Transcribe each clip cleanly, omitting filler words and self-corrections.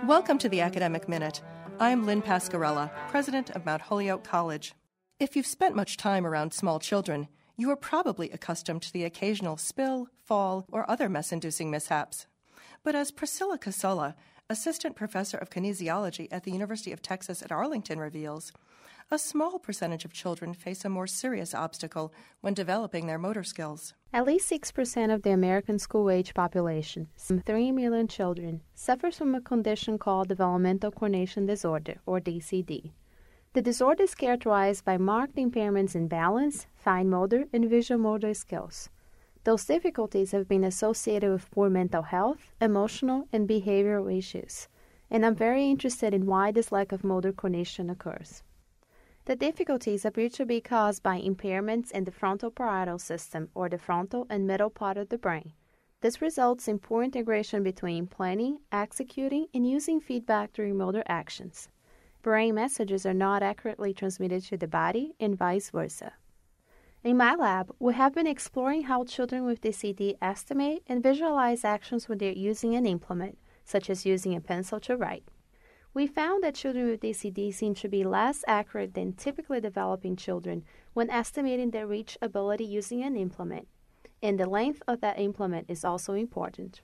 Welcome to the Academic Minute. I'm Lynn Pascarella, president of Mount Holyoke College. If you've spent much time around small children, you are probably accustomed to the occasional spill, fall, or other mess-inducing mishaps. But as Priscilla Casola, assistant professor of kinesiology at the University of Texas at Arlington, reveals, a small percentage of children face a more serious obstacle when developing their motor skills. At least 6% of the American school-age population, some 3 million children, suffers from a condition called developmental coordination disorder, or DCD. The disorder is characterized by marked impairments in balance, fine motor, and visual motor skills. Those difficulties have been associated with poor mental health, emotional, and behavioral issues, and I'm very interested in why this lack of motor coordination occurs. The difficulties appear to be caused by impairments in the frontal parietal system, or the frontal and middle part of the brain. This results in poor integration between planning, executing, and using feedback during motor actions. Brain messages are not accurately transmitted to the body, and vice versa. In my lab, we have been exploring how children with DCD estimate and visualize actions when they're using an implement, such as using a pencil to write. We found that children with DCD seem to be less accurate than typically developing children when estimating their reach ability using an implement, and the length of that implement is also important.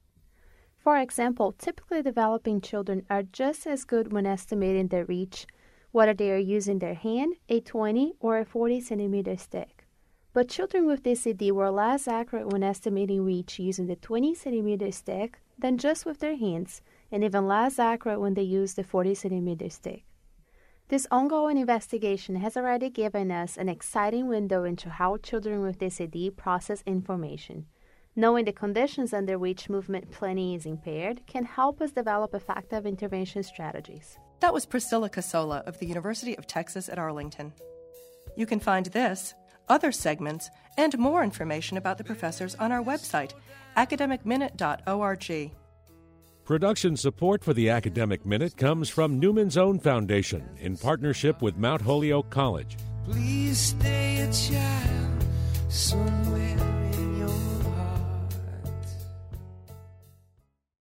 For example, typically developing children are just as good when estimating their reach, whether they are using their hand, a 20 or a 40 centimeter stick. But children with DCD were less accurate when estimating reach using the 20 centimeter stick than just with their hands, and even less accurate when they use the 40 centimeter stick. This ongoing investigation has already given us an exciting window into how children with DCD process information. Knowing the conditions under which movement planning is impaired can help us develop effective intervention strategies. That was Priscilla Casola of the University of Texas at Arlington. You can find this, other segments, and more information about the professors on our website, academicminute.org. Production support for the Academic Minute comes from Newman's Own Foundation in partnership with Mount Holyoke College. Please stay a child somewhere in your